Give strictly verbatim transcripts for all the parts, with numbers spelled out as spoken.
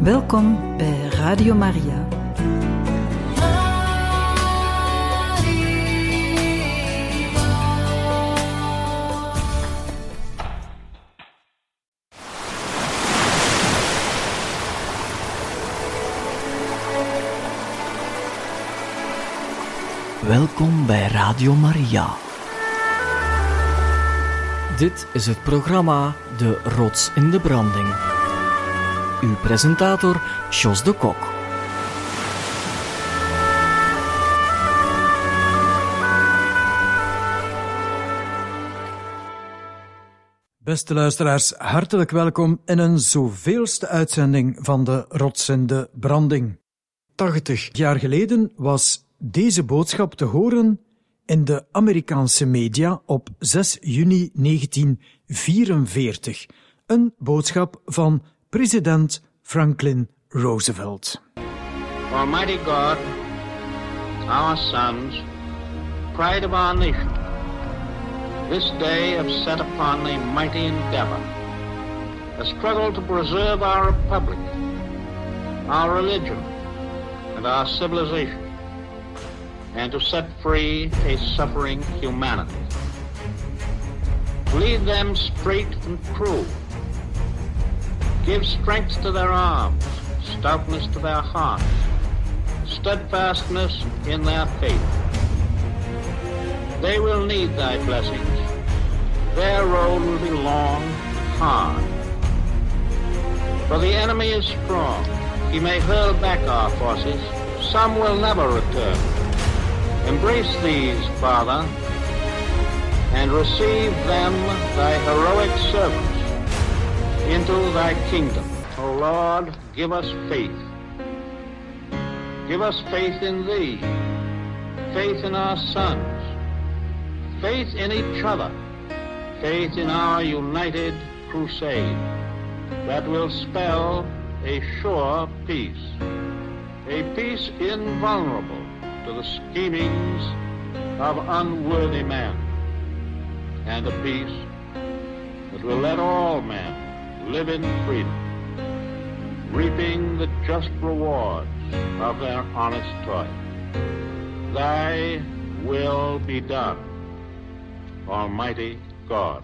Welkom bij Radio Maria. Welkom bij Radio Maria. Dit is het programma De Rots in de Branding. Uw presentator, Jos de Kok. Beste luisteraars, hartelijk welkom in een zoveelste uitzending van De Rots in de Branding. tachtig jaar geleden was deze boodschap te horen in de Amerikaanse media op zes juni negentien vierenveertig. Een boodschap van president Franklin Roosevelt. Almighty God, our sons, pride of our nation, this day have set upon a mighty endeavor, a struggle to preserve our republic, our religion, and our civilization, and to set free a suffering humanity. Lead them straight and true. Give strength to their arms, stoutness to their hearts, steadfastness in their faith. They will need thy blessings. Their road will be long, hard. For the enemy is strong. He may hurl back our forces. Some will never return. Embrace these, Father, and receive them, thy heroic servants, into thy kingdom. O Lord, give us faith. Give us faith in thee, faith in our sons, faith in each other, faith in our united crusade that will spell a sure peace, a peace invulnerable to the schemings of unworthy men, and a peace that will let all men live in freedom, reaping the just rewards of their honest toil. Thy will be done, Almighty God.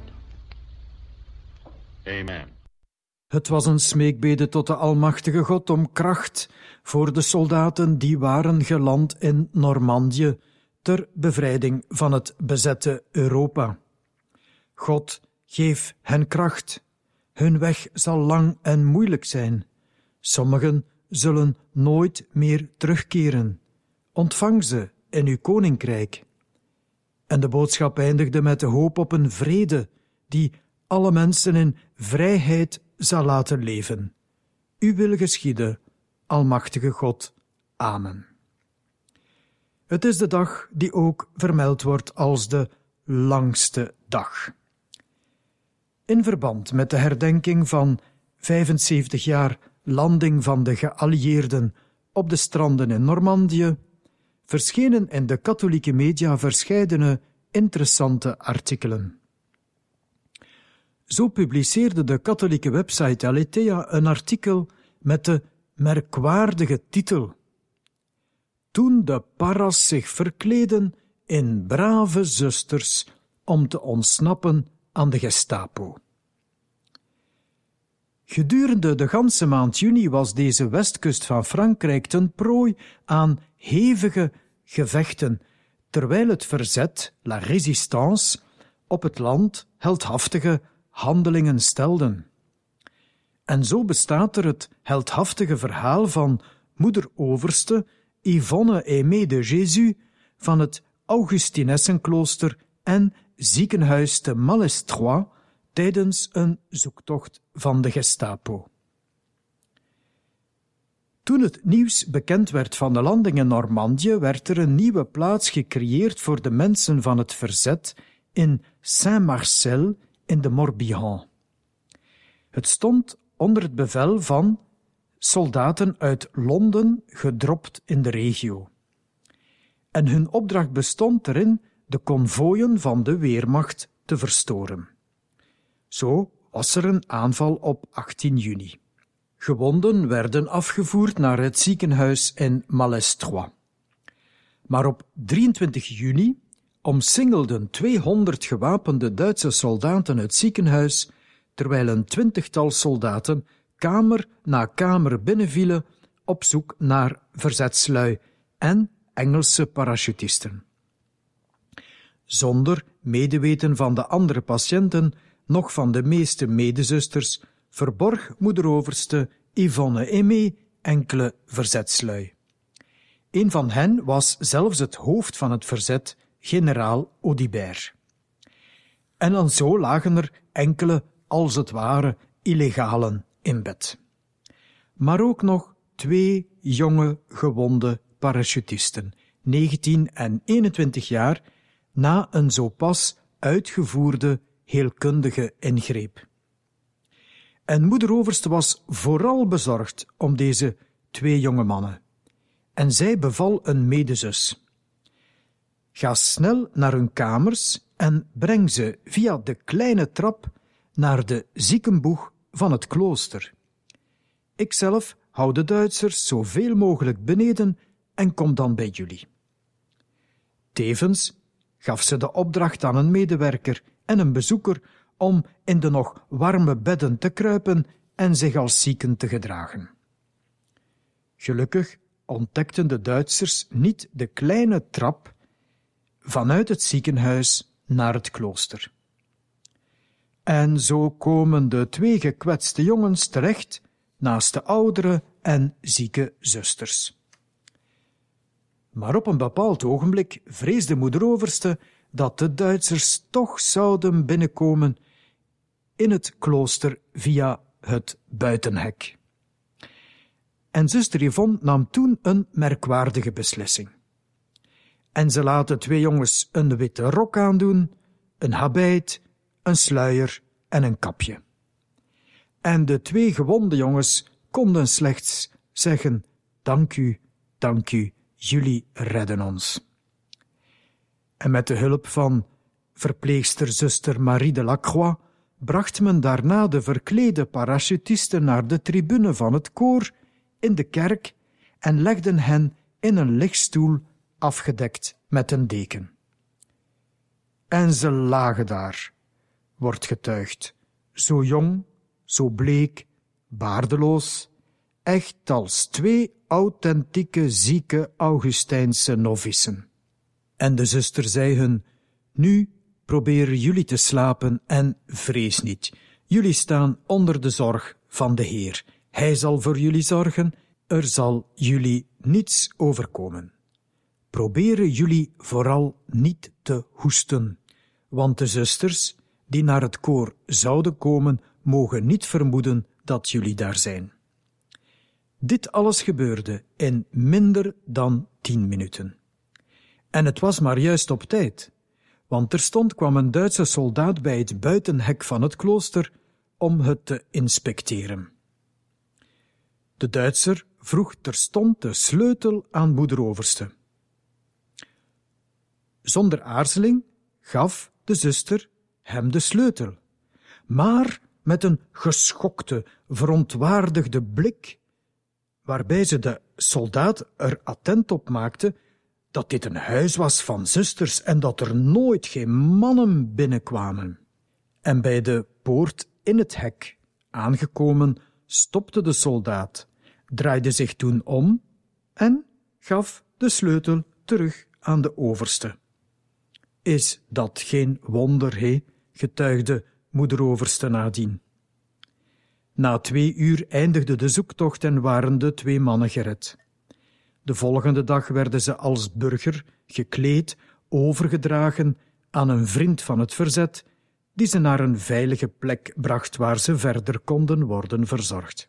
Amen. Het was een smeekbede tot de Almachtige God om kracht voor de soldaten die waren geland in Normandië ter bevrijding van het bezette Europa. God, geef hen kracht. Hun weg zal lang en moeilijk zijn. Sommigen zullen nooit meer terugkeren. Ontvang ze in uw koninkrijk. En de boodschap eindigde met de hoop op een vrede die alle mensen in vrijheid zal laten leven. Uw wil geschieden, Almachtige God. Amen. Het is de dag die ook vermeld wordt als de langste dag. In verband met de herdenking van vijfenzeventig jaar landing van de geallieerden op de stranden in Normandië, verschenen in de katholieke media verscheidene interessante artikelen. Zo publiceerde de katholieke website Aletheia een artikel met de merkwaardige titel: Toen de Parras zich verkleden in brave zusters om te ontsnappen aan de Gestapo. Gedurende de ganse maand juni was deze westkust van Frankrijk ten prooi aan hevige gevechten, terwijl het verzet, la résistance, op het land heldhaftige handelingen stelden. En zo bestaat er het heldhaftige verhaal van moeder-overste Yvonne Aimée de Jésus van het Augustinessenklooster en ziekenhuis te Malestroit tijdens een zoektocht van de Gestapo. Toen het nieuws bekend werd van de landing in Normandië, werd er een nieuwe plaats gecreëerd voor de mensen van het verzet in Saint-Marcel in de Morbihan. Het stond onder het bevel van soldaten uit Londen gedropt in de regio. En hun opdracht bestond erin de konvooien van de Weermacht te verstoren. Zo was er een aanval op achttien juni. Gewonden werden afgevoerd naar het ziekenhuis in Malestroit. Maar op drieëntwintig juni omsingelden tweehonderd gewapende Duitse soldaten het ziekenhuis, terwijl een twintigtal soldaten kamer na kamer binnenvielen op zoek naar verzetslui en Engelse parachutisten. Zonder medeweten van de andere patiënten, noch van de meeste medezusters, verborg moederoverste Yvonne Aimé enkele verzetslui. Een van hen was zelfs het hoofd van het verzet, generaal Audibert. En dan zo lagen er enkele, als het ware, illegalen in bed. Maar ook nog twee jonge, gewonde parachutisten, negentien en eenentwintig jaar, na een zo pas uitgevoerde heelkundige ingreep. En moederoverste was vooral bezorgd om deze twee jonge mannen. En zij beval een medezus: ga snel naar hun kamers en breng ze via de kleine trap naar de ziekenboeg van het klooster. Ikzelf hou de Duitsers zoveel mogelijk beneden en kom dan bij jullie. Tevens gaf ze de opdracht aan een medewerker en een bezoeker om in de nog warme bedden te kruipen en zich als zieken te gedragen. Gelukkig ontdekten de Duitsers niet de kleine trap vanuit het ziekenhuis naar het klooster. En zo komen de twee gekwetste jongens terecht naast de oudere en zieke zusters. Maar op een bepaald ogenblik vreesde moederoverste dat de Duitsers toch zouden binnenkomen in het klooster via het buitenhek. En zuster Yvonne nam toen een merkwaardige beslissing. En ze laat de twee jongens een witte rok aandoen, een habit, een sluier en een kapje. En de twee gewonde jongens konden slechts zeggen: dank u, dank u, jullie redden ons. En met de hulp van verpleegster zuster Marie de Lacroix bracht men daarna de verklede parachutisten naar de tribune van het koor in de kerk en legden hen in een lichtstoel afgedekt met een deken. En ze lagen daar, wordt getuigd, zo jong, zo bleek, baardeloos, echt als twee authentieke zieke Augustijnse novissen. En de zuster zei hun: nu proberen jullie te slapen en vrees niet. Jullie staan onder de zorg van de Heer. Hij zal voor jullie zorgen, er zal jullie niets overkomen. Proberen jullie vooral niet te hoesten, want de zusters die naar het koor zouden komen, mogen niet vermoeden dat jullie daar zijn. Dit alles gebeurde in minder dan tien minuten. En het was maar juist op tijd, want terstond kwam een Duitse soldaat bij het buitenhek van het klooster om het te inspecteren. De Duitser vroeg terstond de sleutel aan moederoverste. Zonder aarzeling gaf de zuster hem de sleutel, maar met een geschokte, verontwaardigde blik, waarbij ze de soldaat er attent op maakte dat dit een huis was van zusters en dat er nooit geen mannen binnenkwamen. En bij de poort in het hek aangekomen, stopte de soldaat, draaide zich toen om en gaf de sleutel terug aan de overste. Is dat geen wonder, hé? Getuigde moederoverste nadien. Na twee uur eindigde de zoektocht en waren de twee mannen gered. De volgende dag werden ze als burger, gekleed, overgedragen aan een vriend van het verzet, die ze naar een veilige plek bracht waar ze verder konden worden verzorgd.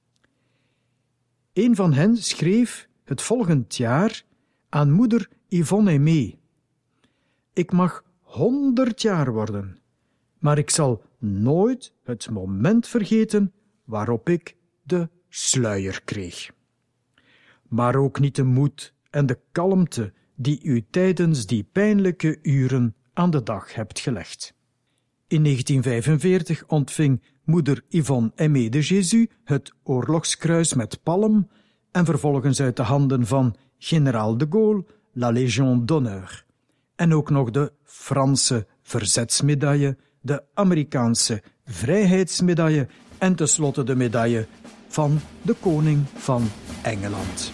Een van hen schreef het volgend jaar aan moeder Yvonne Aimé: ik mag honderd jaar worden, maar ik zal nooit het moment vergeten waarop ik de sluier kreeg. Maar ook niet de moed en de kalmte die u tijdens die pijnlijke uren aan de dag hebt gelegd. In negentien vijfenveertig ontving moeder Yvonne Aimée de Jésus het oorlogskruis met palm en vervolgens uit de handen van generaal de Gaulle la Légion d'honneur. En ook nog de Franse verzetsmedaille, de Amerikaanse vrijheidsmedaille en tenslotte de medaille van de koning van Engeland.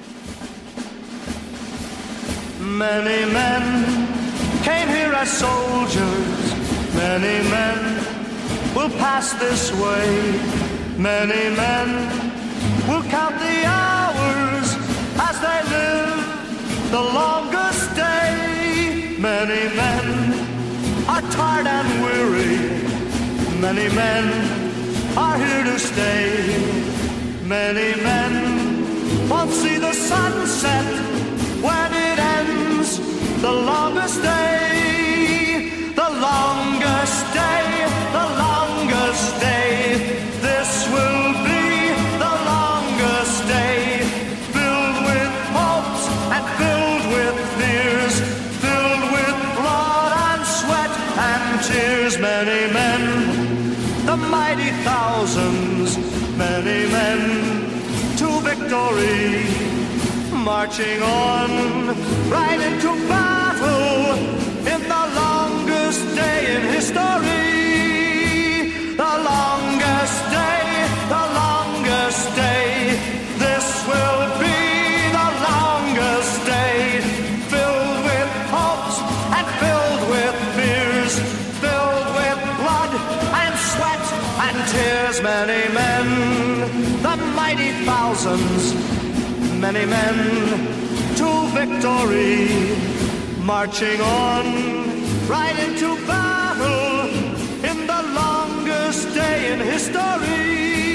Many men came here as soldiers. Many men will pass this way. Many men will count the hours as they live the longest day. Many men are tired and weary. Many men are here to stay. Many men won't see the sunset when it ends the longest day. The longest day, the longest day. This will be the longest day. Filled with hopes and filled with fears. Filled with blood and sweat and tears. Many men, the mighty thousands. Many men to victory. Marching on right into battle in the longest day in history. The longest day, the longest day. This will be the longest day. Filled with hopes and filled with fears. Filled with blood and sweat and tears. Many men, the mighty thousands. Many men to victory, marching on right into battle in the longest day in history.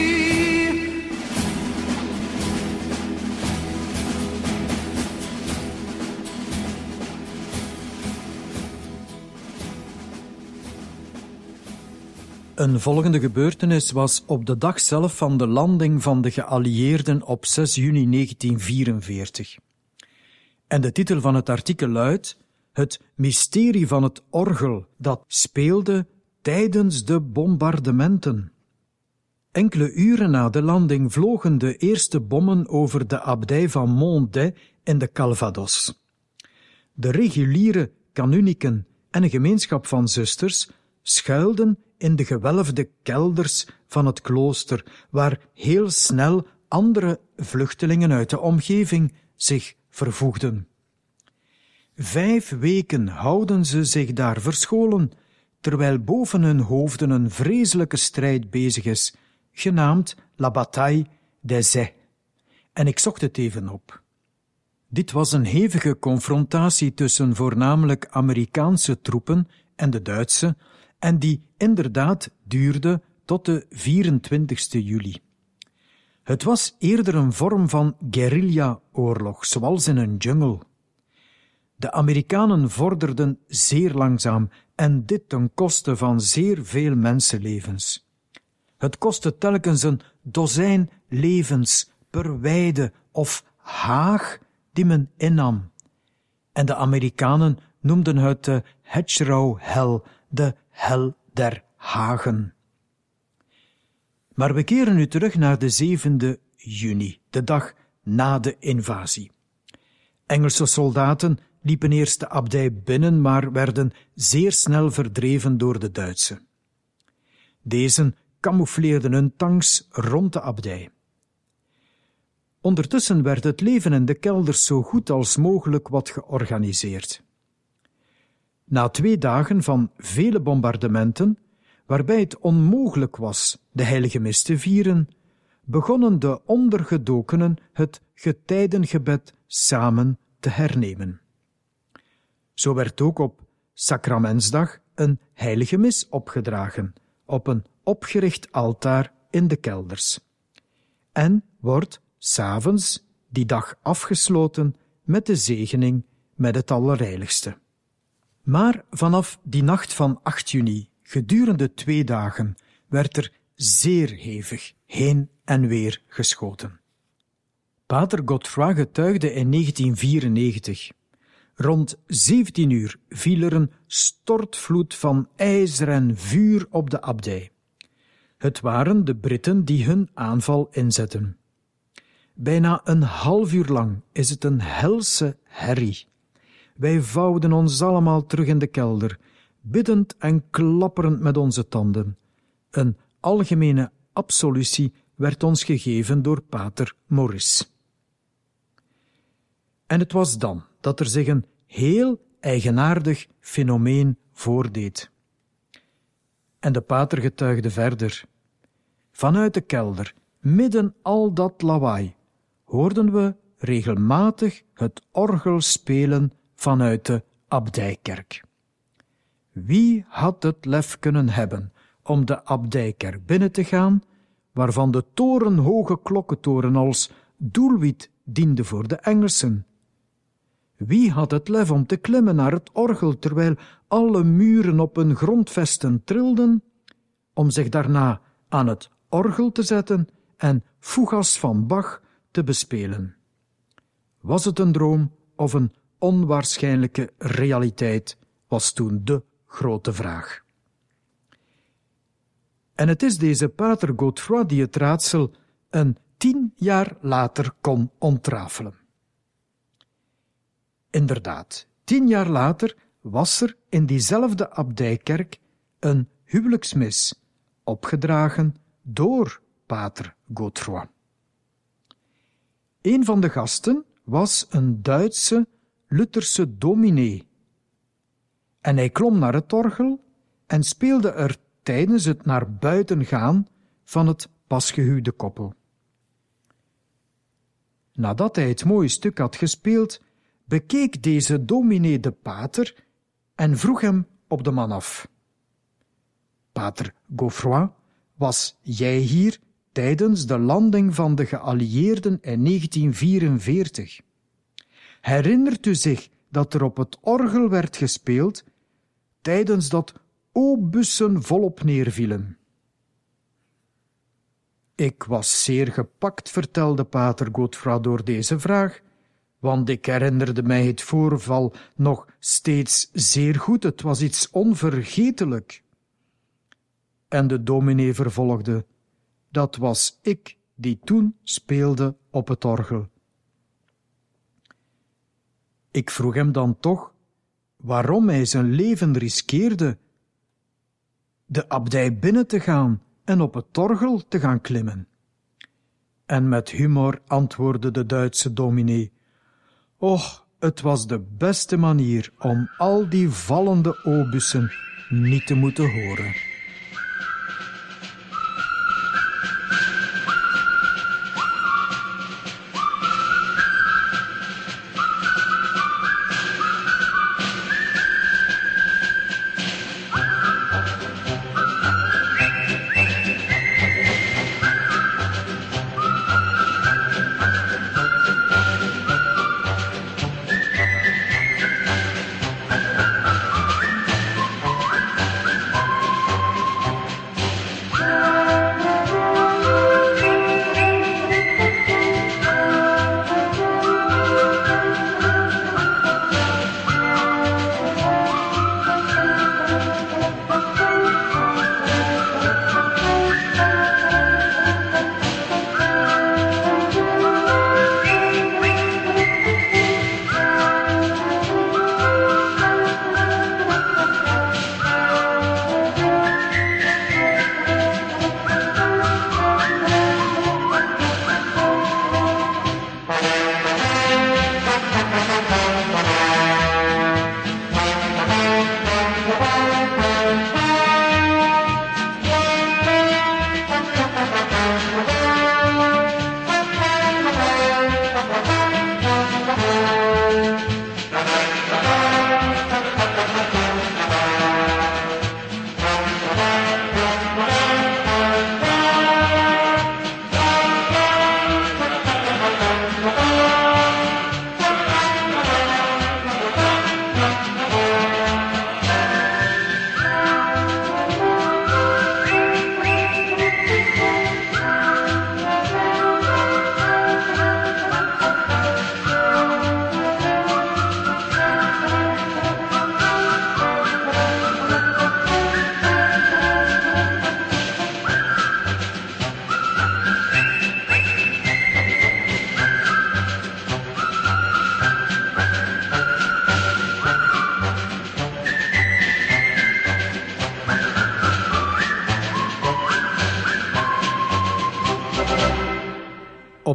Een volgende gebeurtenis was op de dag zelf van de landing van de geallieerden op zes juni negentien vierenveertig. En de titel van het artikel luidt: Het mysterie van het orgel dat speelde tijdens de bombardementen. Enkele uren na de landing vlogen de eerste bommen over de abdij van Mondet in de Calvados. De reguliere kanuniken en een gemeenschap van zusters schuilden in de gewelfde kelders van het klooster, waar heel snel andere vluchtelingen uit de omgeving zich vervoegden. Vijf weken houden ze zich daar verscholen, terwijl boven hun hoofden een vreselijke strijd bezig is, genaamd La Bataille des Ais. En ik zocht het even op. Dit was een hevige confrontatie tussen voornamelijk Amerikaanse troepen en de Duitse, en die inderdaad duurde tot de vierentwintigste juli. Het was eerder een vorm van guerrilla-oorlog, zoals in een jungle. De Amerikanen vorderden zeer langzaam en dit ten koste van zeer veel mensenlevens. Het kostte telkens een dozijn levens per weide of haag die men innam. En de Amerikanen noemden het de Hedgerow Hell, de hel der hagen. Maar we keren nu terug naar de zevende juni, de dag na de invasie. Engelse soldaten liepen eerst de abdij binnen, maar werden zeer snel verdreven door de Duitse. Deze camoufleerden hun tanks rond de abdij. Ondertussen werd het leven in de kelders zo goed als mogelijk wat georganiseerd. Na twee dagen van vele bombardementen, waarbij het onmogelijk was de heilige mis te vieren, begonnen de ondergedokenen het getijdengebed samen te hernemen. Zo werd ook op Sacramentsdag een heilige mis opgedragen, op een opgericht altaar in de kelders. En wordt 's avonds die dag afgesloten met de zegening met het Allerheiligste. Maar vanaf die nacht van acht juni, gedurende twee dagen, werd er zeer hevig heen en weer geschoten. Pater Godfroy getuigde in negentien vierennegentig: Rond zeventien uur viel er een stortvloed van ijzer en vuur op de abdij. Het waren de Britten die hun aanval inzetten. Bijna een half uur lang is het een helse herrie. Wij vouwden ons allemaal terug in de kelder, biddend en klapperend met onze tanden. Een algemene absolutie werd ons gegeven door pater Maurice. En het was dan dat er zich een heel eigenaardig fenomeen voordeed. En de pater getuigde verder. Vanuit de kelder, midden al dat lawaai, hoorden we regelmatig het orgel spelen vanuit de abdijkerk. Wie had het lef kunnen hebben om de abdijkerk binnen te gaan, waarvan de torenhoge klokkentoren als doelwit diende voor de Engelsen? Wie had het lef om te klimmen naar het orgel, terwijl alle muren op hun grondvesten trilden, om zich daarna aan het orgel te zetten en fugas van Bach te bespelen? Was het een droom of een onwaarschijnlijke realiteit, was toen de grote vraag. En het is deze pater Godefroy die het raadsel een tien jaar later kon ontrafelen. Inderdaad, tien jaar later was er in diezelfde abdijkerk een huwelijksmis, opgedragen door pater Godefroy. Een van de gasten was een Duitse Lutherse dominee. En hij klom naar het orgel en speelde er tijdens het naar buiten gaan van het pasgehuwde koppel. Nadat hij het mooie stuk had gespeeld, bekeek deze dominee de pater en vroeg hem op de man af. Pater Godefroy, was jij hier tijdens de landing van de geallieerden in negentien vierenveertig? Herinnert u zich dat er op het orgel werd gespeeld tijdens dat obussen volop neervielen? Ik was zeer gepakt, vertelde pater Godefroy door deze vraag, want ik herinnerde mij het voorval nog steeds zeer goed. Het was iets onvergetelijk. En de dominee vervolgde, dat was ik die toen speelde op het orgel. Ik vroeg hem dan toch waarom hij zijn leven riskeerde de abdij binnen te gaan en op het orgel te gaan klimmen. En met humor antwoordde de Duitse dominee, och, het was de beste manier om al die vallende obussen niet te moeten horen.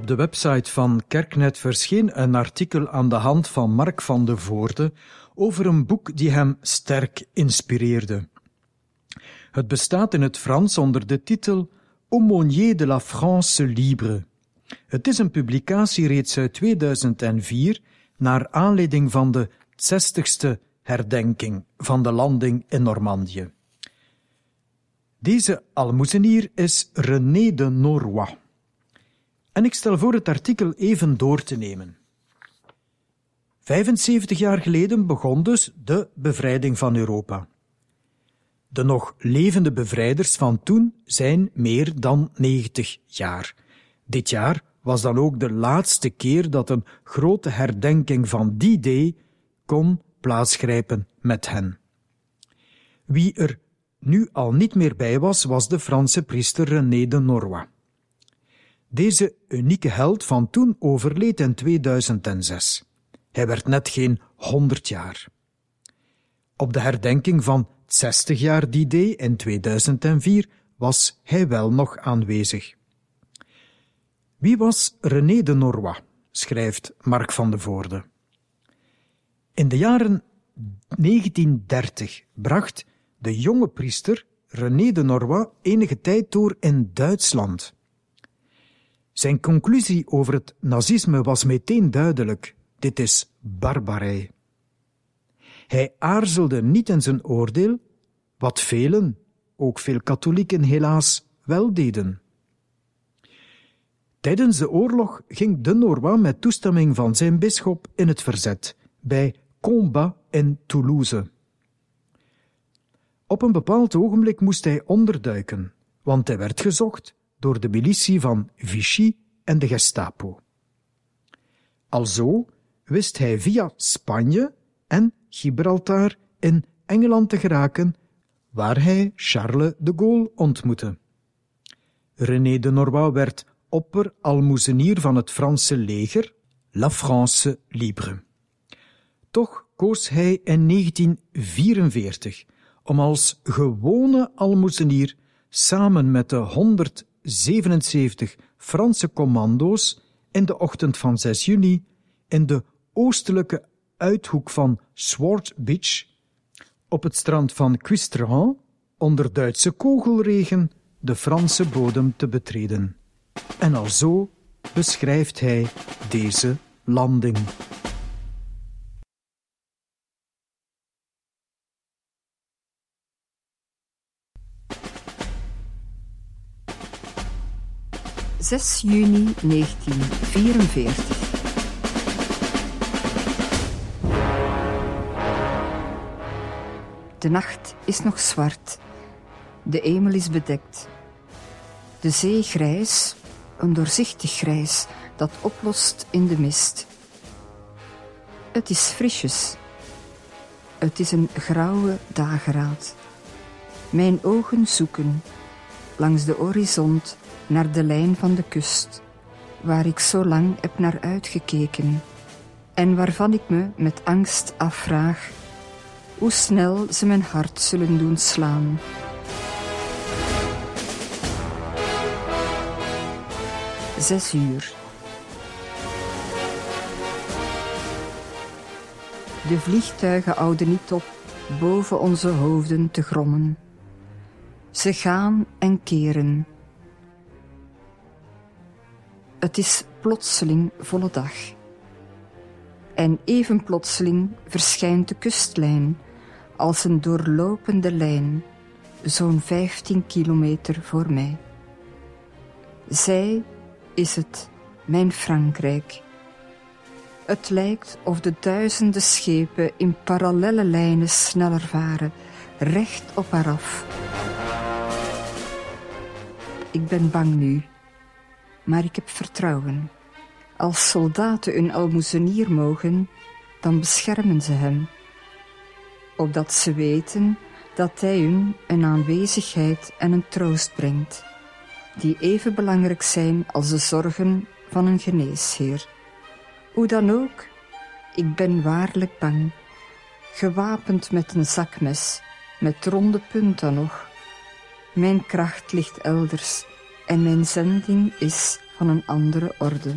Op de website van Kerknet verscheen een artikel aan de hand van Mark van de Voorde over een boek die hem sterk inspireerde. Het bestaat in het Frans onder de titel Aumônier de la France libre. Het is een publicatie reeds uit tweeduizend vier naar aanleiding van de zestigste herdenking van de landing in Normandië. Deze almoezenier is René de Norrois. En ik stel voor het artikel even door te nemen. vijfenzeventig jaar geleden begon dus de bevrijding van Europa. De nog levende bevrijders van toen zijn meer dan negentig jaar. Dit jaar was dan ook de laatste keer dat een grote herdenking van die day kon plaatsgrijpen met hen. Wie er nu al niet meer bij was, was de Franse priester René de Norrois. Deze unieke held van toen overleed in tweeduizend zes. Hij werd net geen honderd jaar. Op de herdenking van zestig jaar die day in tweeduizend vier was hij wel nog aanwezig. Wie was René de Norrois, schrijft Mark van de Voorde. In de jaren negentien dertig bracht de jonge priester René de Norrois enige tijd door in Duitsland. Zijn conclusie over het nazisme was meteen duidelijk: dit is barbarij. Hij aarzelde niet in zijn oordeel, wat velen, ook veel katholieken helaas, wel deden. Tijdens de oorlog ging de Norrois met toestemming van zijn bisschop in het verzet, bij Combat in Toulouse. Op een bepaald ogenblik moest hij onderduiken, want hij werd gezocht door de militie van Vichy en de Gestapo. Alzo wist hij via Spanje en Gibraltar in Engeland te geraken, waar hij Charles de Gaulle ontmoette. René de Norrois werd opper-almoezenier van het Franse leger, La France libre. Toch koos hij in negentien vierenveertig om als gewone almoezenier samen met de honderdzevenenzeventig Franse commando's in de ochtend van zes juni in de oostelijke uithoek van Sword Beach op het strand van Quistrand onder Duitse kogelregen de Franse bodem te betreden. En alzo beschrijft hij deze landing. zes juni negentien vierenveertig. De nacht is nog zwart. De hemel is bedekt. De zee grijs, een doorzichtig grijs dat oplost in de mist. Het is frisjes. Het is een grauwe dageraad. Mijn ogen zoeken langs de horizon naar de lijn van de kust, waar ik zo lang heb naar uitgekeken en waarvan ik me met angst afvraag hoe snel ze mijn hart zullen doen slaan. Zes uur. De vliegtuigen houden niet op boven onze hoofden te grommen. Ze gaan en keren. Het is plotseling volle dag. En even plotseling verschijnt de kustlijn als een doorlopende lijn, zo'n vijftien kilometer voor mij. Zij is het, mijn Frankrijk. Het lijkt of de duizenden schepen in parallelle lijnen sneller varen, recht op haar af. Ik ben bang nu, maar ik heb vertrouwen. Als soldaten een almoezenier mogen, dan beschermen ze hem, opdat ze weten dat hij hun een aanwezigheid en een troost brengt, die even belangrijk zijn als de zorgen van een geneesheer. Hoe dan ook, ik ben waarlijk bang, gewapend met een zakmes, met ronde punt dan nog. Mijn kracht ligt elders, en mijn zending is van een andere orde.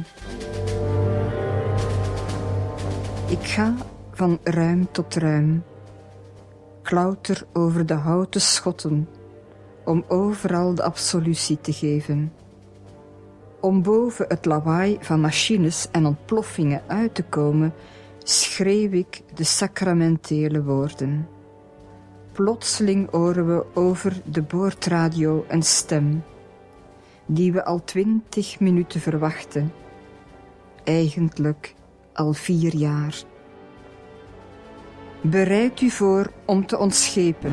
Ik ga van ruim tot ruim, klauter over de houten schotten, om overal de absolutie te geven. Om boven het lawaai van machines en ontploffingen uit te komen, schreeuw ik de sacramentele woorden. Plotseling horen we over de boordradio een stem, die we al twintig minuten verwachten, eigenlijk al vier jaar. Bereid u voor om te ontschepen.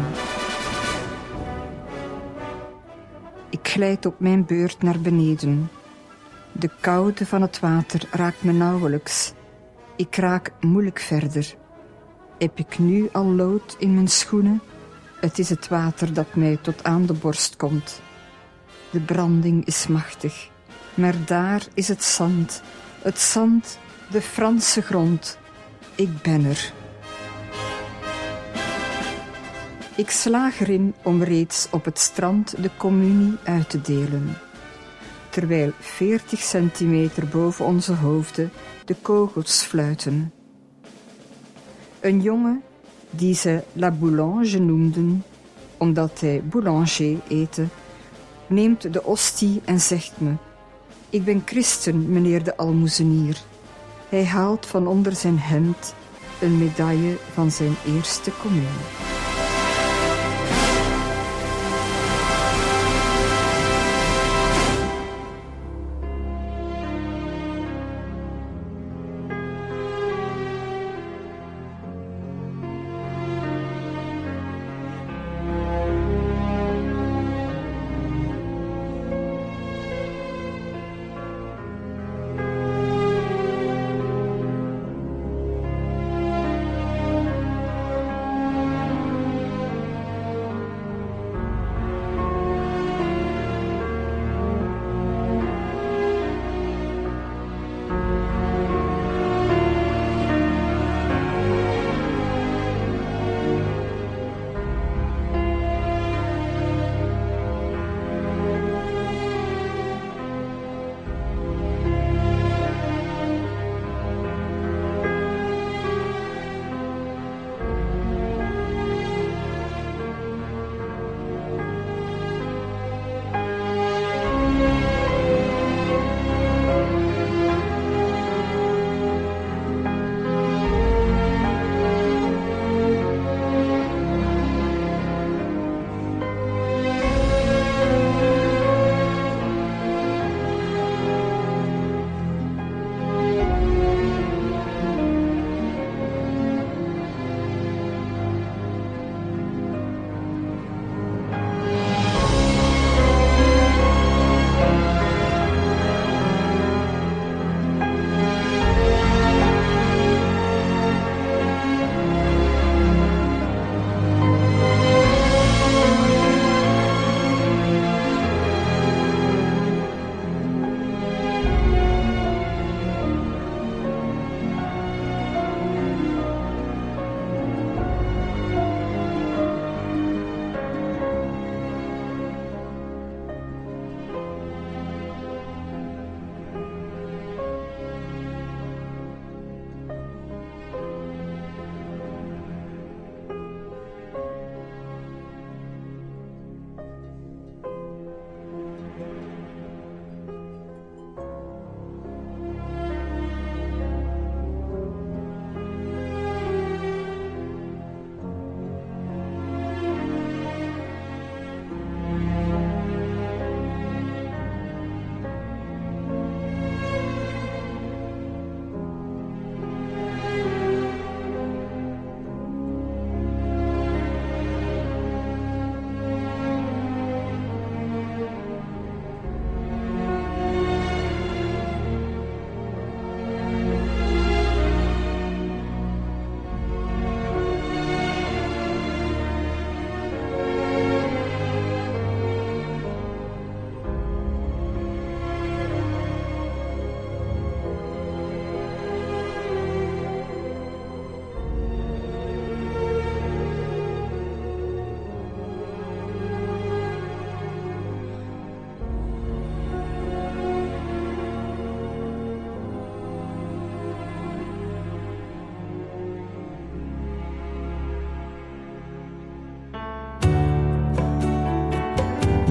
Ik glijd op mijn beurt naar beneden. De koude van het water raakt me nauwelijks. Ik raak moeilijk verder. Heb ik nu al lood in mijn schoenen? Het is het water dat mij tot aan de borst komt. De branding is machtig, maar daar is het zand. Het zand, de Franse grond. Ik ben er. Ik slaag erin om reeds op het strand de communie uit te delen, terwijl veertig centimeter boven onze hoofden de kogels fluiten. Een jongen, die ze La Boulange noemden, omdat hij boulanger eten, neemt de hostie en zegt me: ik ben christen, meneer de almoezenier. Hij haalt van onder zijn hemd een medaille van zijn eerste communie.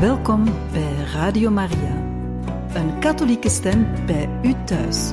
Welkom bij Radio Maria, een katholieke stem bij u thuis.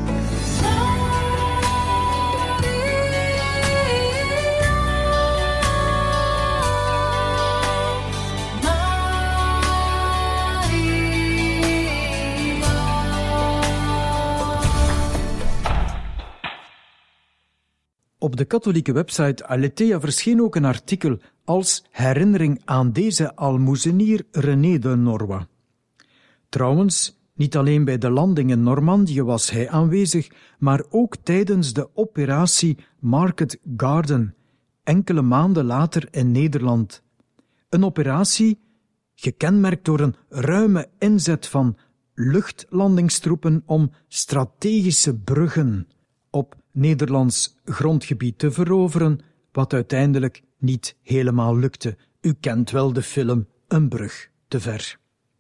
Op de katholieke website Aletheia verscheen ook een artikel als herinnering aan deze almoezenier René de Norrois. Trouwens, niet alleen bij de landing in Normandië was hij aanwezig, maar ook tijdens de operatie Market Garden, enkele maanden later in Nederland. Een operatie gekenmerkt door een ruime inzet van luchtlandingstroepen om strategische bruggen op Nederlands grondgebied te veroveren, wat uiteindelijk niet helemaal lukte. U kent wel de film Een brug te ver.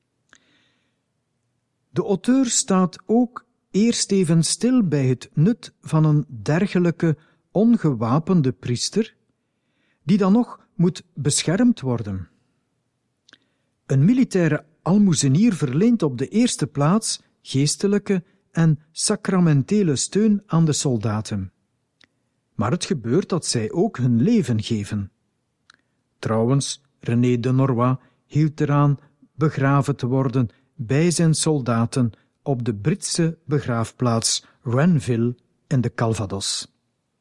De auteur staat ook eerst even stil bij het nut van een dergelijke ongewapende priester, die dan nog moet beschermd worden. Een militaire almoezenier verleent op de eerste plaats geestelijke en sacramentele steun aan de soldaten. Maar het gebeurt dat zij ook hun leven geven. Trouwens, René de Norrois hield eraan begraven te worden bij zijn soldaten op de Britse begraafplaats Renville in de Calvados.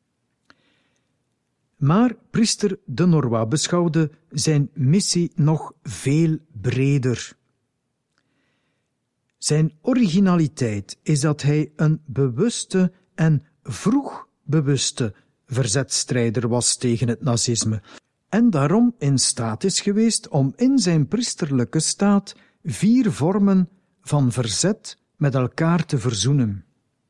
Maar priester de Norrois beschouwde zijn missie nog veel breder. Zijn originaliteit is dat hij een bewuste en vroeg bewuste verzetstrijder was tegen het nazisme en daarom in staat is geweest om in zijn priesterlijke staat vier vormen van verzet met elkaar te verzoenen.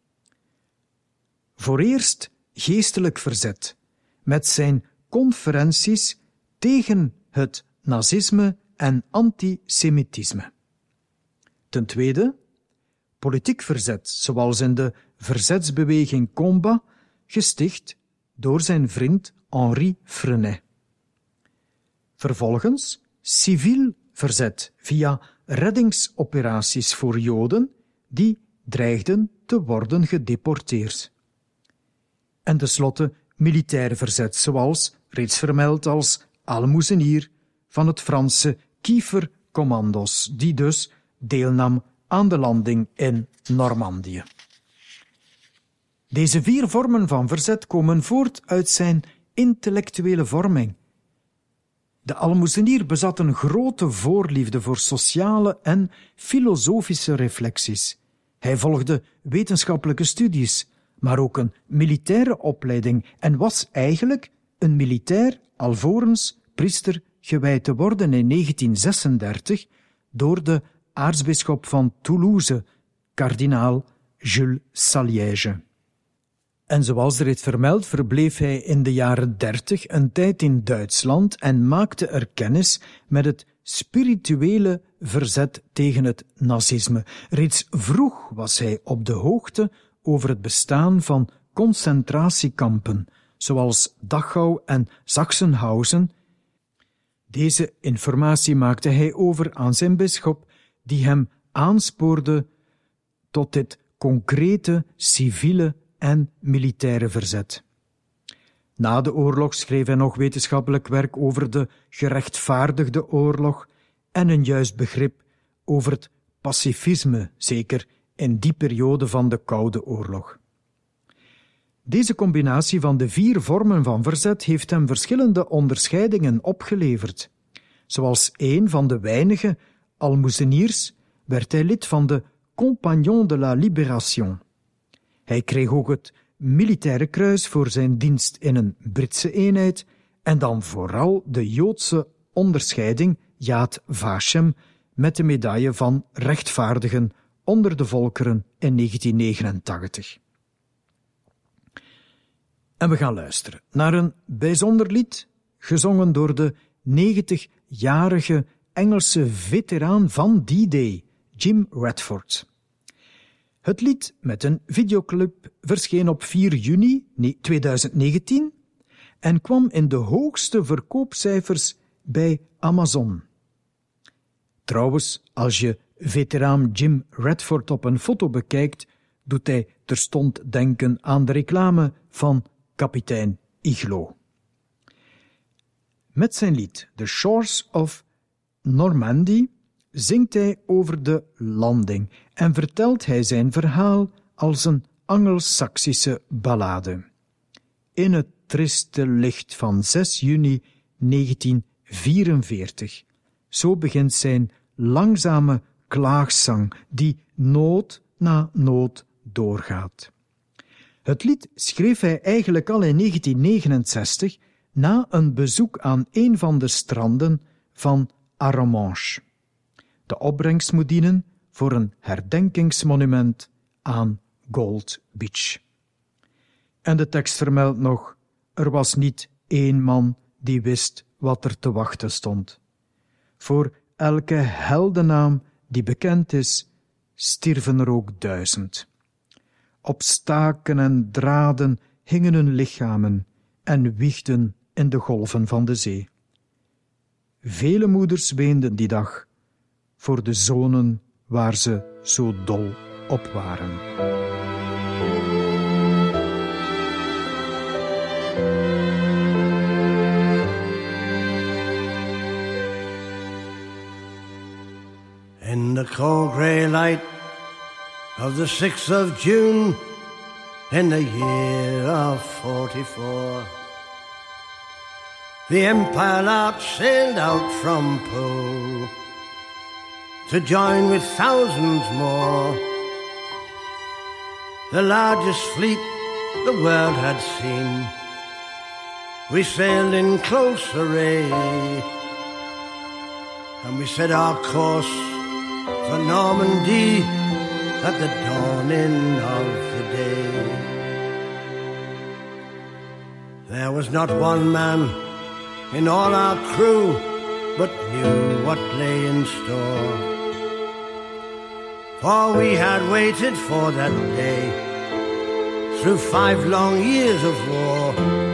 Vooreerst geestelijk verzet, met zijn conferenties tegen het nazisme en antisemitisme. Ten tweede, politiek verzet, zoals in de verzetsbeweging Combat, gesticht door zijn vriend Henri Frenay. Vervolgens civiel verzet via reddingsoperaties voor Joden die dreigden te worden gedeporteerd. En tenslotte militair verzet, zoals reeds vermeld als almoezenier van het Franse Kieferkommandos, die dus deelnam aan de landing in Normandië. Deze vier vormen van verzet komen voort uit zijn intellectuele vorming. De almoezenier bezat een grote voorliefde voor sociale en filosofische reflecties. Hij volgde wetenschappelijke studies, maar ook een militaire opleiding en was eigenlijk een militair alvorens priester gewijd te worden in negentien zesendertig door de aartsbisschop van Toulouse, kardinaal Jules Saliège. En zoals reeds vermeld verbleef hij in de jaren dertig een tijd in Duitsland en maakte er kennis met het spirituele verzet tegen het nazisme. Reeds vroeg was hij op de hoogte over het bestaan van concentratiekampen, zoals Dachau en Sachsenhausen. Deze informatie maakte hij over aan zijn bisschop, die hem aanspoorde tot dit concrete civiele en militaire verzet. Na de oorlog schreef hij nog wetenschappelijk werk over de gerechtvaardigde oorlog en een juist begrip over het pacifisme, zeker in die periode van de Koude Oorlog. Deze combinatie van de vier vormen van verzet heeft hem verschillende onderscheidingen opgeleverd. Zoals een van de weinige almoezeniers werd hij lid van de Compagnon de la Libération. Hij kreeg ook het militaire kruis voor zijn dienst in een Britse eenheid en dan vooral de Joodse onderscheiding Yad Vashem met de medaille van rechtvaardigen onder de volkeren in negentien negenentachtig. En we gaan luisteren naar een bijzonder lied, gezongen door de negentigjarige Engelse veteraan van D-Day, Jim Radford. Het lied met een videoclip verscheen op vier juni tweeduizend negentien en kwam in de hoogste verkoopcijfers bij Amazon. Trouwens, als je veteraan Jim Redford op een foto bekijkt, doet hij terstond denken aan de reclame van kapitein Iglo. Met zijn lied The Shores of Normandy zingt hij over de landing en vertelt hij zijn verhaal als een Angelsaksische ballade. In het triste licht van zes juni negentien vierenveertig. Zo begint zijn langzame klaagzang die noot na noot doorgaat. Het lied schreef hij eigenlijk al in negentien negenenzestig na een bezoek aan een van de stranden van Arromanches. De opbrengst moet dienen voor een herdenkingsmonument aan Gold Beach. En de tekst vermeldt nog: er was niet één man die wist wat er te wachten stond. Voor elke heldennaam die bekend is, stierven er ook duizend. Op staken en draden hingen hun lichamen en wiegden in de golven van de zee. Vele moeders weenden die dag voor de zonen waar ze zo dol op waren. In the cold grey light of the sixth of June, in the year of forty-four, the Empire Lark sailed out from Poole to join with thousands more, the largest fleet the world had seen. We sailed in close array, and we set our course for Normandy at the dawning of the day. There was not one man in all our crew but knew what lay in store, for we had waited for that day through five long years of war.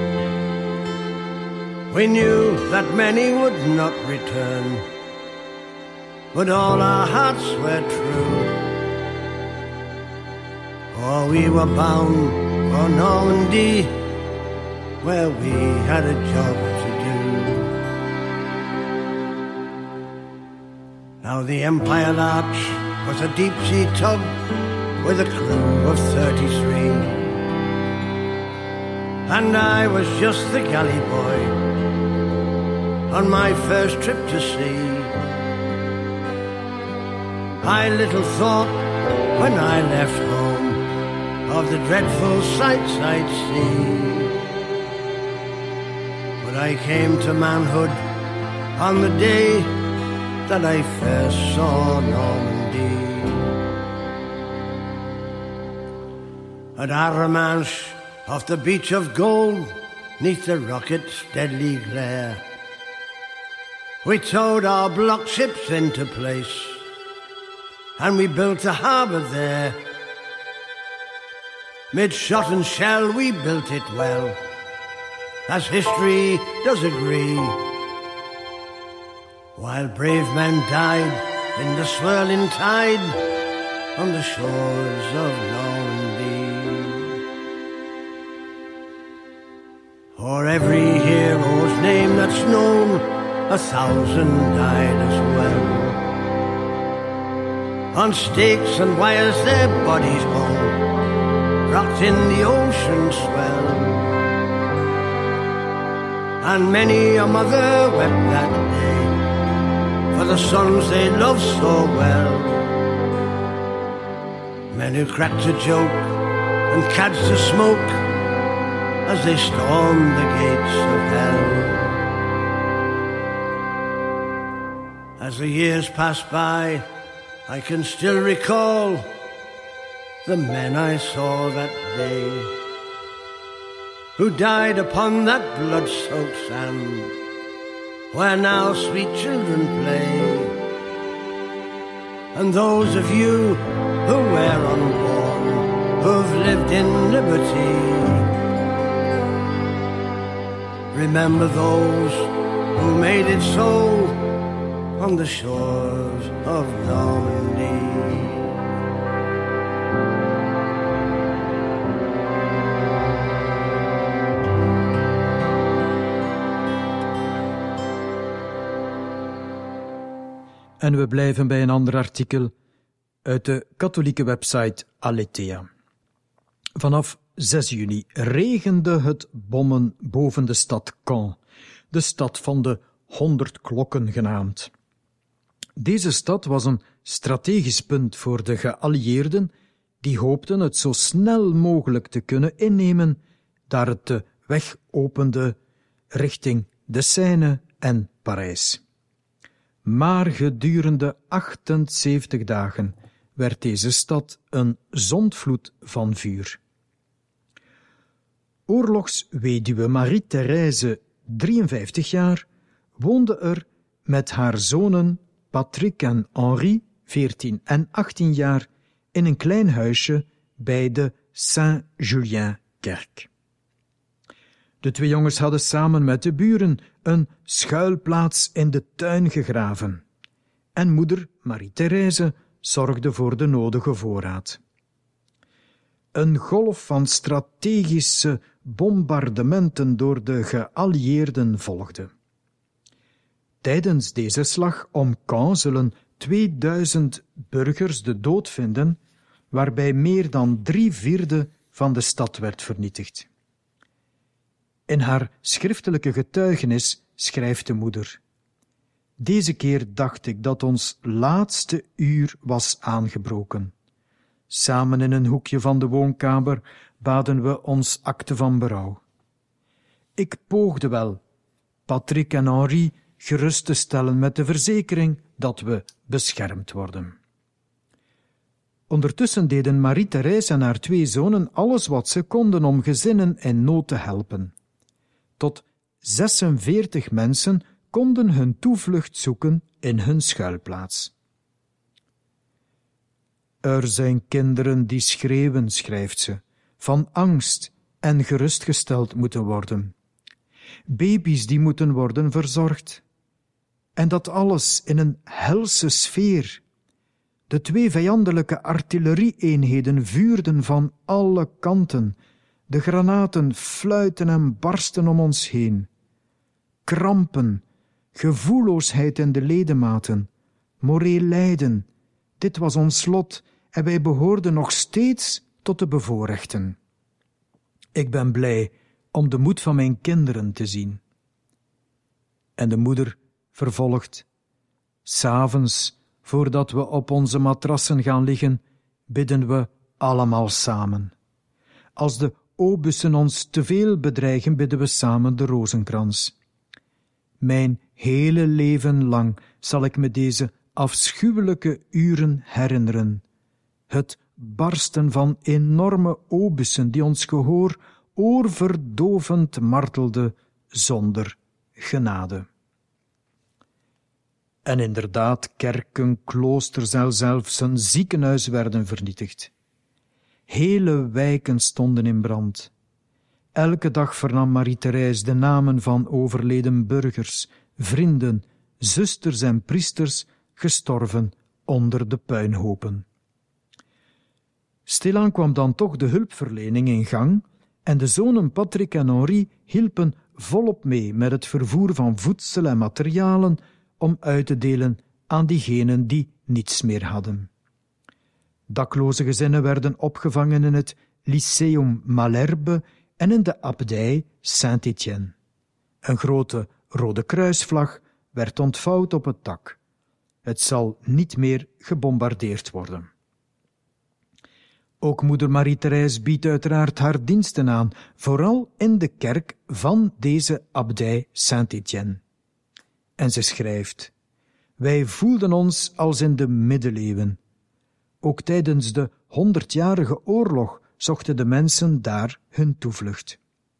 We knew that many would not return, but all our hearts were true, for we were bound for Normandy, where we had a job to do. Now the Empire Lark was a deep-sea tug with a crew of thirty-three, and I was just the galley boy on my first trip to sea. I little thought when I left home of the dreadful sights I'd see, but I came to manhood on the day that I first saw Normandy. At Arromanches, off the beach of gold, neath the rocket's deadly glare, we towed our block ships into place, and we built a harbour there. Mid shot and shell we built it well, as history does agree, while brave men died in the swirling tide on the shores of Normandy. For every hero's name that's known, a thousand died as well. On stakes and wires their bodies hung, rocked in the ocean swell. And many a mother wept that day for the sons they loved so well. Men who cracked a joke and cadged the smoke as they stormed the gates of hell. As the years pass by, I can still recall the men I saw that day, who died upon that blood-soaked sand where now sweet children play. And those of you who were unborn, who've lived in liberty, remember those who made it so on the shore heroes of Normandy. En we blijven bij een ander artikel uit de katholieke website Aletheia. Vanaf zes juni regende het bommen boven de stad Caen, de stad van de honderd klokken genaamd. Deze stad was een strategisch punt voor de geallieerden, die hoopten het zo snel mogelijk te kunnen innemen, daar het de weg opende richting de Seine en Parijs. Maar gedurende achtenzeventig dagen werd deze stad een zondvloed van vuur. Oorlogsweduwe Marie-Thérèse, drieënvijftig jaar, woonde er met haar zonen Patrick en Henri, veertien en achttien jaar, in een klein huisje bij de Saint-Julien-kerk. De twee jongens hadden samen met de buren een schuilplaats in de tuin gegraven, en moeder Marie-Thérèse zorgde voor de nodige voorraad. Een golf van strategische bombardementen door de geallieerden volgde. Tijdens deze slag om Caen zullen tweeduizend burgers de dood vinden, waarbij meer dan drie vierde van de stad werd vernietigd. In haar schriftelijke getuigenis schrijft de moeder: Deze keer dacht ik dat ons laatste uur was aangebroken. Samen in een hoekje van de woonkamer baden we ons akte van berouw. Ik poogde wel Patrick en Henri gerust te stellen met de verzekering dat we beschermd worden. Ondertussen deden Marie-Thérèse en haar twee zonen alles wat ze konden om gezinnen in nood te helpen. Tot zesenveertig mensen konden hun toevlucht zoeken in hun schuilplaats. Er zijn kinderen die schreeuwen, schrijft ze, van angst en gerustgesteld moeten worden. Baby's die moeten worden verzorgd. En dat alles in een helse sfeer. De twee vijandelijke artillerie-eenheden vuurden van alle kanten. De granaten fluiten en barsten om ons heen. Krampen, gevoelloosheid in de ledematen, moreel lijden. Dit was ons lot en wij behoorden nog steeds tot de bevoorrechten. Ik ben blij om de moed van mijn kinderen te zien. En de moeder vervolgt: 'S Avonds, voordat we op onze matrassen gaan liggen, bidden we allemaal samen. Als de obussen ons te veel bedreigen, bidden we samen de rozenkrans. Mijn hele leven lang zal ik me deze afschuwelijke uren herinneren. Het barsten van enorme obussen die ons gehoor oorverdovend martelde zonder genade. En inderdaad, kerken, kloosters en zelfs een ziekenhuis werden vernietigd. Hele wijken stonden in brand. Elke dag vernam Marie-Thérèse de namen van overleden burgers, vrienden, zusters en priesters gestorven onder de puinhopen. Stilaan kwam dan toch de hulpverlening in gang en de zonen Patrick en Henri hielpen volop mee met het vervoer van voedsel en materialen om uit te delen aan diegenen die niets meer hadden. Dakloze gezinnen werden opgevangen in het Lyceum Malherbe en in de abdij Saint-Étienne. Een grote rode kruisvlag werd ontvouwd op het dak. Het zal niet meer gebombardeerd worden. Ook moeder Marie-Thérèse biedt uiteraard haar diensten aan, vooral in de kerk van deze abdij Saint-Étienne. En ze schrijft: Wij voelden ons als in de middeleeuwen. Ook tijdens de honderdjarige oorlog zochten de mensen daar hun toevlucht.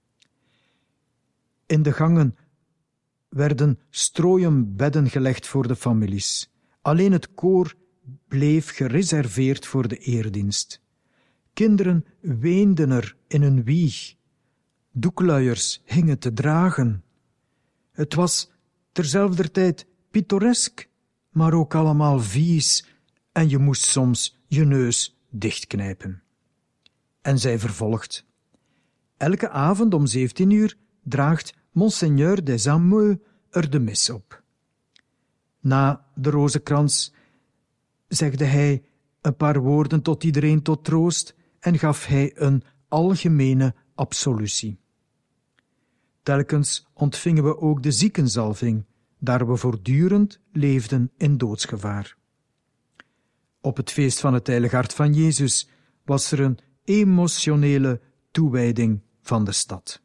In de gangen werden strooien bedden gelegd voor de families. Alleen het koor bleef gereserveerd voor de eerdienst. Kinderen weenden er in hun wieg. Doekluiers hingen te dragen. Het was terzelfder tijd pittoresk, maar ook allemaal vies en je moest soms je neus dichtknijpen. En zij vervolgt. Elke avond om zeventien uur draagt Monseigneur des Amours er de mis op. Na de rozenkrans zegde hij een paar woorden tot iedereen tot troost en gaf hij een algemene absolutie. Telkens ontvingen we ook de ziekenzalving, daar we voortdurend leefden in doodsgevaar. Op het feest van het Heilig Hart van Jezus was er een emotionele toewijding van de stad.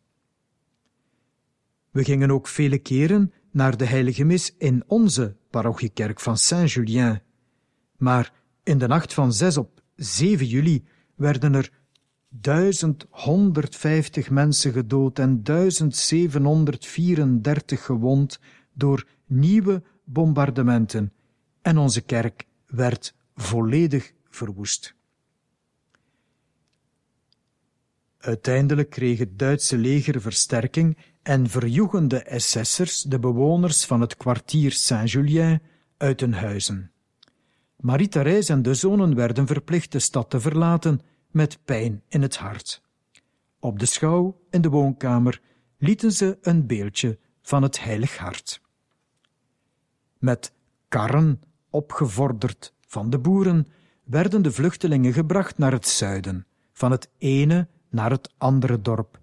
We gingen ook vele keren naar de heilige mis in onze parochiekerk van Saint-Julien, maar in de nacht van zes op zeven juli werden er duizend honderdvijftig mensen gedood en duizend zevenhonderdvierendertig gewond door nieuwe bombardementen en onze kerk werd volledig verwoest. Uiteindelijk kreeg het Duitse leger versterking en verjoegen de S S'ers de bewoners van het kwartier Saint-Julien uit hun huizen. Marie-Thérèse en de zonen werden verplicht de stad te verlaten met pijn in het hart. Op de schouw in de woonkamer lieten ze een beeldje van het Heilig Hart. Met karren, opgevorderd van de boeren, werden de vluchtelingen gebracht naar het zuiden, van het ene naar het andere dorp.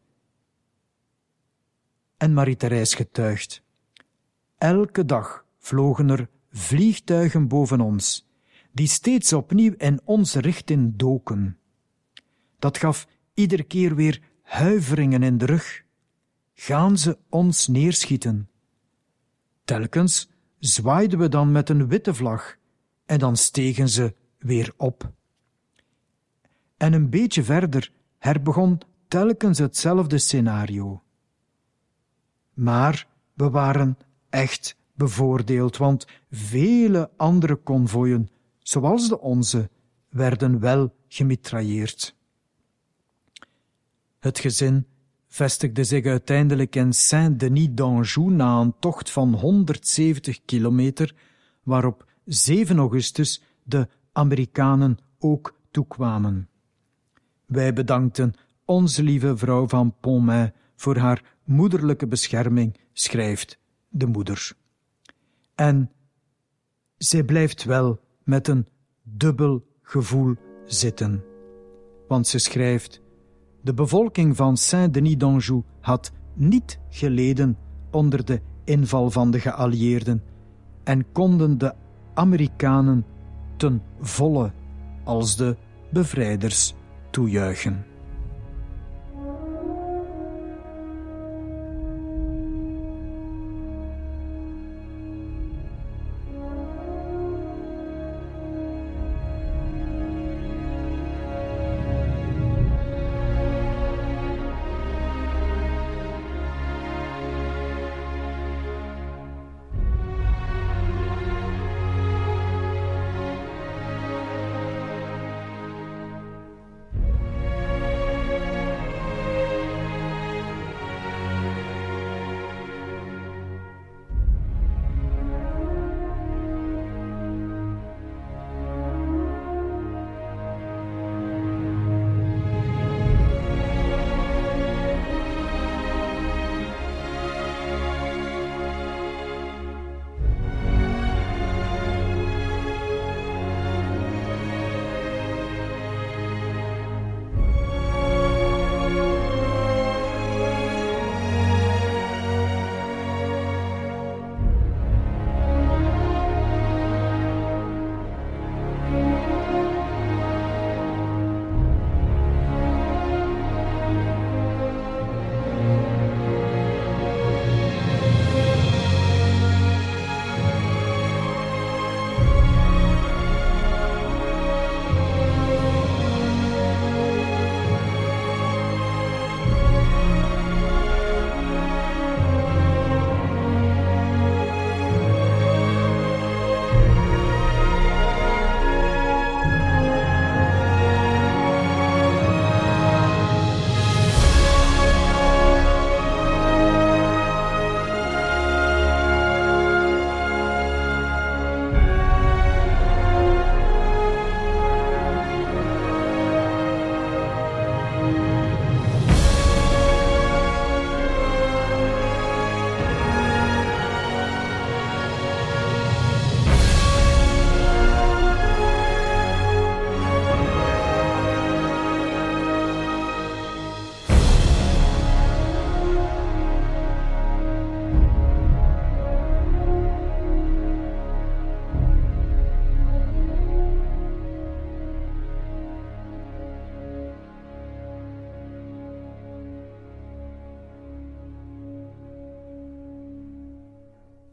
En Marie-Thérèse getuigt. Elke dag vlogen er vliegtuigen boven ons, die steeds opnieuw in onze richting doken. Dat gaf iedere keer weer huiveringen in de rug. Gaan ze ons neerschieten? Telkens zwaaiden we dan met een witte vlag en dan stegen ze weer op. En een beetje verder herbegon telkens hetzelfde scenario. Maar we waren echt bevoordeeld, want vele andere konvooien, zoals de onze, werden wel gemitrailleerd. Het gezin vestigde zich uiteindelijk in Saint-Denis d'Anjou na een tocht van honderdzeventig kilometer, waarop zeven augustus de Amerikanen ook toekwamen. Wij bedankten onze lieve vrouw van Pontmain voor haar moederlijke bescherming, schrijft de moeder. En zij blijft wel met een dubbel gevoel zitten, want ze schrijft: de bevolking van Saint-Denis d'Anjou had niet geleden onder de inval van de geallieerden en konden de Amerikanen ten volle als de bevrijders toejuichen.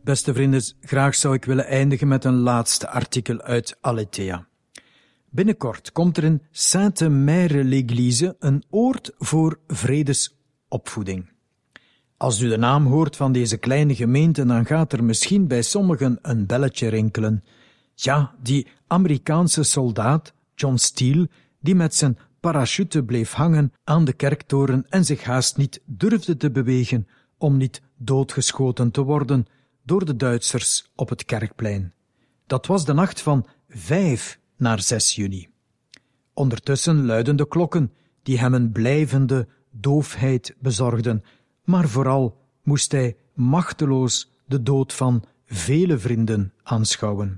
beste vrienden, graag zou ik willen eindigen met een laatste artikel uit Aletheia. Binnenkort komt er in Sainte-Mère-l'Église een oord voor vredesopvoeding. Als u de naam hoort van deze kleine gemeente, dan gaat er misschien bij sommigen een belletje rinkelen. Ja, die Amerikaanse soldaat, John Steele, die met zijn parachute bleef hangen aan de kerktoren en zich haast niet durfde te bewegen om niet doodgeschoten te worden door de Duitsers op het kerkplein. Dat was de nacht van vijf naar zes juni. Ondertussen luidden de klokken die hem een blijvende doofheid bezorgden, maar vooral moest hij machteloos de dood van vele vrienden aanschouwen.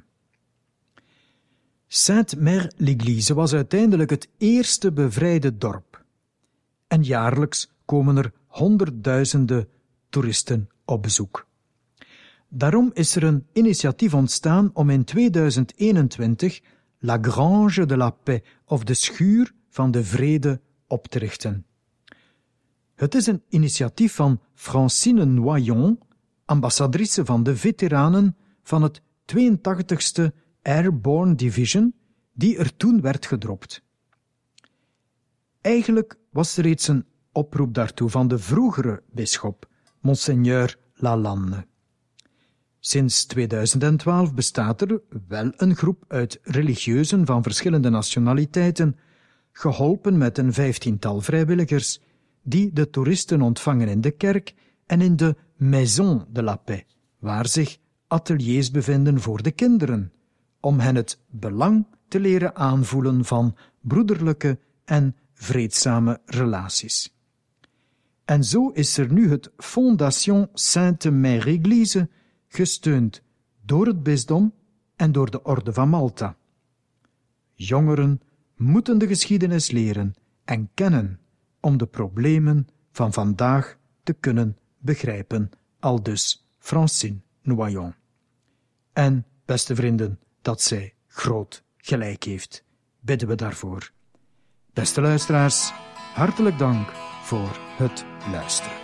Sainte-Mère-l'Église was uiteindelijk het eerste bevrijde dorp. En jaarlijks komen er honderdduizenden toeristen op bezoek. Daarom is er een initiatief ontstaan om in tweeduizend eenentwintig La Grange de la Paix, of de schuur van de vrede, op te richten. Het is een initiatief van Francine Noyon, ambassadrice van de veteranen van het tweeëntachtigste Airborne Division, die er toen werd gedropt. Eigenlijk was er reeds een oproep daartoe van de vroegere bisschop, Monseigneur Lalande. Sinds tweeduizend twaalf bestaat er wel een groep uit religieuzen van verschillende nationaliteiten, geholpen met een vijftiental vrijwilligers, die de toeristen ontvangen in de kerk en in de Maison de la Paix, waar zich ateliers bevinden voor de kinderen, om hen het belang te leren aanvoelen van broederlijke en vreedzame relaties. En zo is er nu het Fondation Sainte-Mère-Église, gesteund door het bisdom en door de Orde van Malta. Jongeren moeten de geschiedenis leren en kennen om de problemen van vandaag te kunnen begrijpen, aldus Francine Noyon. En, beste vrienden, dat zij groot gelijk heeft, bidden we daarvoor. Beste luisteraars, hartelijk dank voor het luisteren.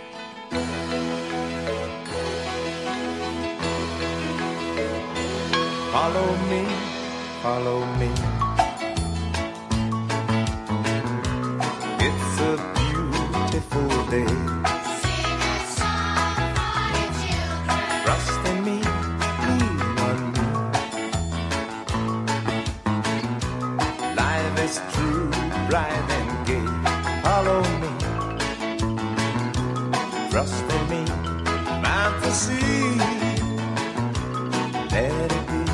Follow me, follow me. It's a beautiful day. Sing a song for the children. Trust in me, lean on me. Life is true, bright and gay. Follow me. Trust in me, fantasy. Let it be.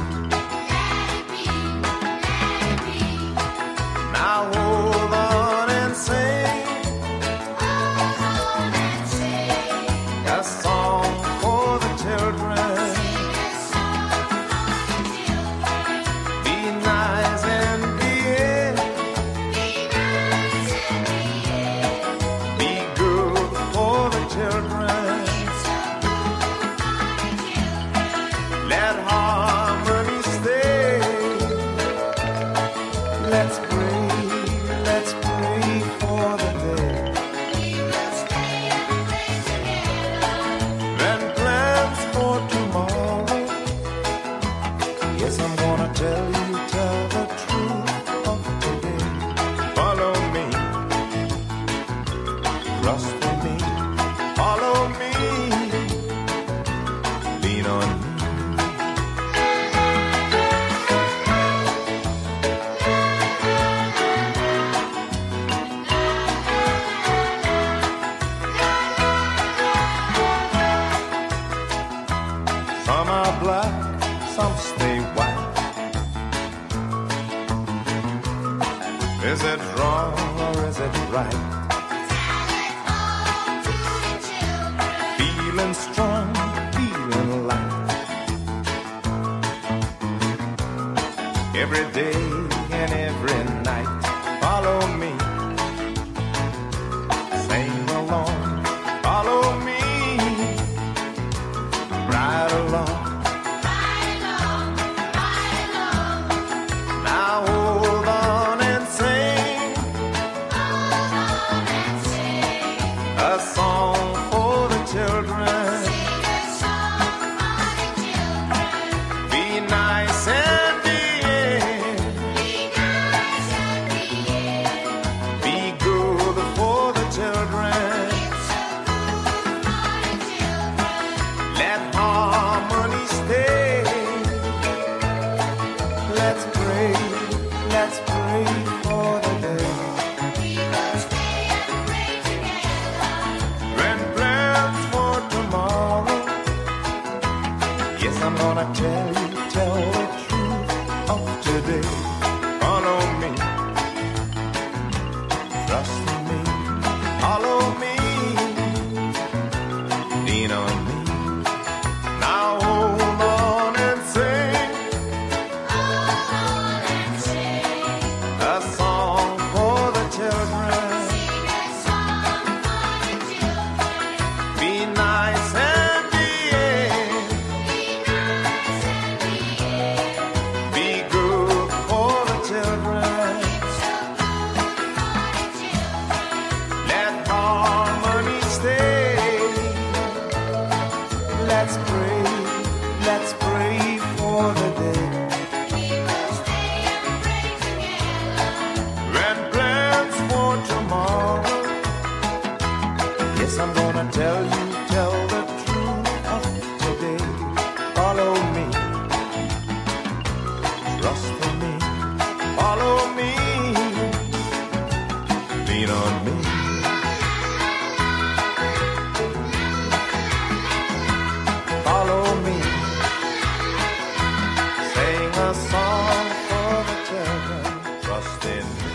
Is it wrong or is it right? Tell it all to the children. Feeling strong, feeling light. Every day and every night. Follow me. Sing along. Follow me. Ride along. Ride along, ride along, Now hold on and sing hold on and sing. a song for the children. Sing a song for the trust in me.